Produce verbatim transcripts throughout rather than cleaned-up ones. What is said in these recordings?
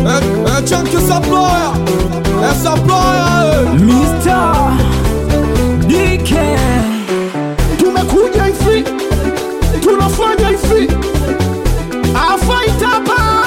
É, é Chunk Saploya, é Saploya, mister D K. Tumekuja hivi, tunafanya hivi, afaitapa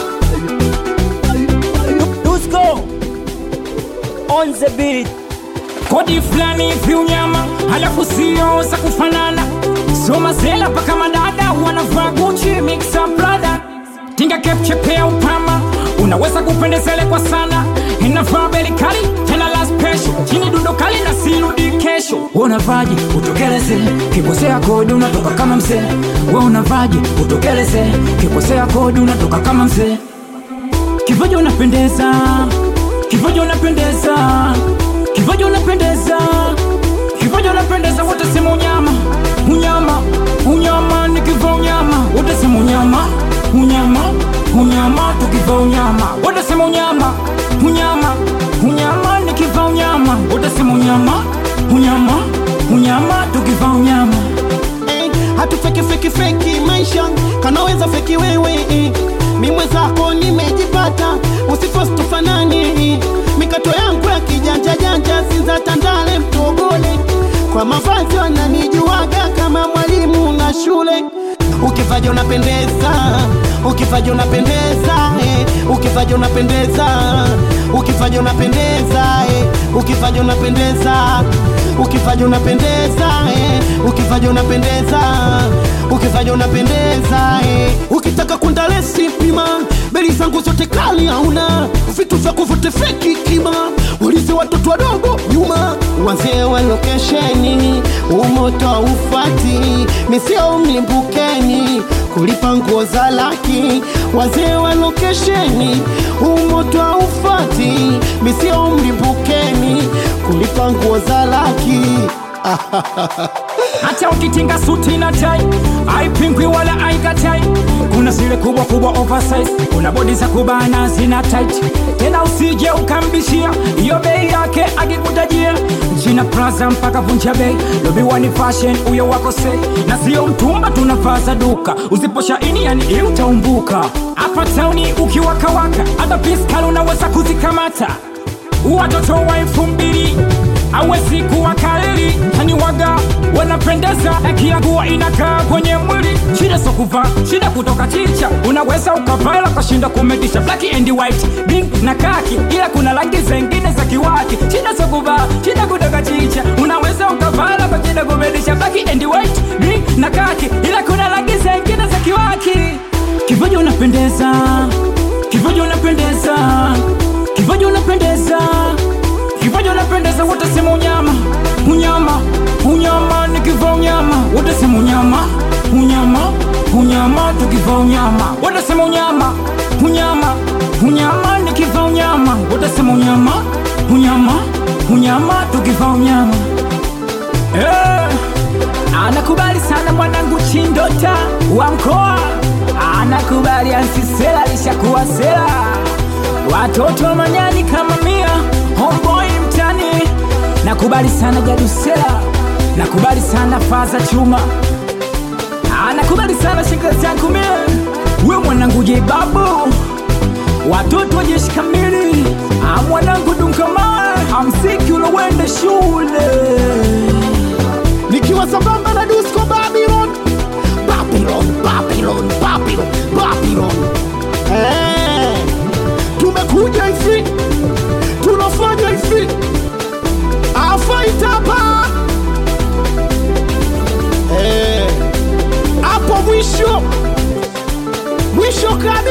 Dusko on the beat. Kodi flani viunyama, halafu sio za kufanana. Soma zela paka madada, wanavaa Gucci mixa Prada. Tinga kepche pea upama, unaweza kupendezele kwa sana. Inavaa beli kali, tena la special. Chini dundo kali na sirudi kesho. Unavaje, utokeleze, kikosea kodi unatoka kama mzee. We unavaje, utokeleze, kikosea kodi unatoka kama mzee. Kivaje unapendeza, kivaje unapendeza, kivaje unapendeza, kivaje unapendeza. Wote sema unyama, unyama, unyama. Nikivaa unyama, wote sema unyama, unyama, unyama. Tukivaa unyama, wote sema unyama, unyama, unyama. Nikivaa unyama, wote sema unyama, unyama, unyama. Tukivaa unyama. eh, hatu feki feki feki maisha, kanaweza feki wewe eh. Mimwe zako nimejipata, usifosi tufanani eh. Mikato yangu ya kijanja janja, sinza tandale mtogole. Kwa mavazi wananijuaga kama mwalimu na shule. Ukivaje unapendeza, ukivaje unapendeza eh. Ukivaje unapendeza, ukivaje unapendeza eh. Ukivaje unapendeza, ukivaje unapendeza eh. Ukivaje unapendeza, ukivaje unapendeza eh. Ukitaka kundalesi pima, beli zangu zote kali hauna. Vitu vya kuvote feki kima, ulize watoto wadogo nyuma. Wazee wa lokesheni, umoto ufati, misio mlimbukeni, kulipa nguo za laki. Wazee wa lokesheni, umoto ufati, misio mlimbukeni, kulipa nguo za laki. Hata ukitinga suti na tai, haipingwi wala haikatai. Kuna zile kubwa kubwa oversize, kuna bodi za kubana zina tight. Tena usije ukambishia, iyo bei yake akikutajia. Jina Plaza mpaka vunja bei, Lobi Wani Fashion uyo wako say. Na sio mtumba tunavaza duka, usiposha ini yani ili utaumbuka. Hapa tauni ukiwakawaka, hata piskali unaweza kuzikamata. Watoto wa elfu mbili hawezi kuwa kalili, hani waga wanapendeza, kila nguo inakaa kwenye mwili. Shida so kuvaa, shida kutoka chicha, unaweza ukavala kashinda kumedisha. Black and white, pink na kaki, ila kuna rangi zingine za kiwaki. Shida so kuvaa, shida kutoka chicha, unaweza ukavala kashinda kumedisha. Black and white, pink na kaki, ila kuna rangi zingine za kiwaki. Kivaje unapendeza, kivaje unapendeza, kivaje unapendeza, kivaje unapendeza. Wote sema unyama, unyama, unyama. Nikivaa unyama, wote sema unyama, unyama, unyama. Tukivaa unyama, wote sema unyama, unyama, unyama. Nikivaa unyama, wote sema unyama, unyama, unyama. Tukivaa unyama. Eh, anakubali sana mwanangu Chindota wa mkoa, anakubali ansisela lishakuwa sela. Watoto wa manyani kama mia, homeboy mtani. Nakubali sana Jadusela, nakubali sana Faza Chuma, nakubali sana shangazi yangu mimi. We mwanangu J Babu, watoto wa jeshi kamili. Mwanangu Dunkama, hamsiki ulowende shule. Nikiwa sambamba na Dusko Babylon, Babylon, Babylon, Babylon, Babylon. Eh, tumekuja hivi, tunafanya hivi, afaitapa eh, hapo mwisho, mwisho kabisa.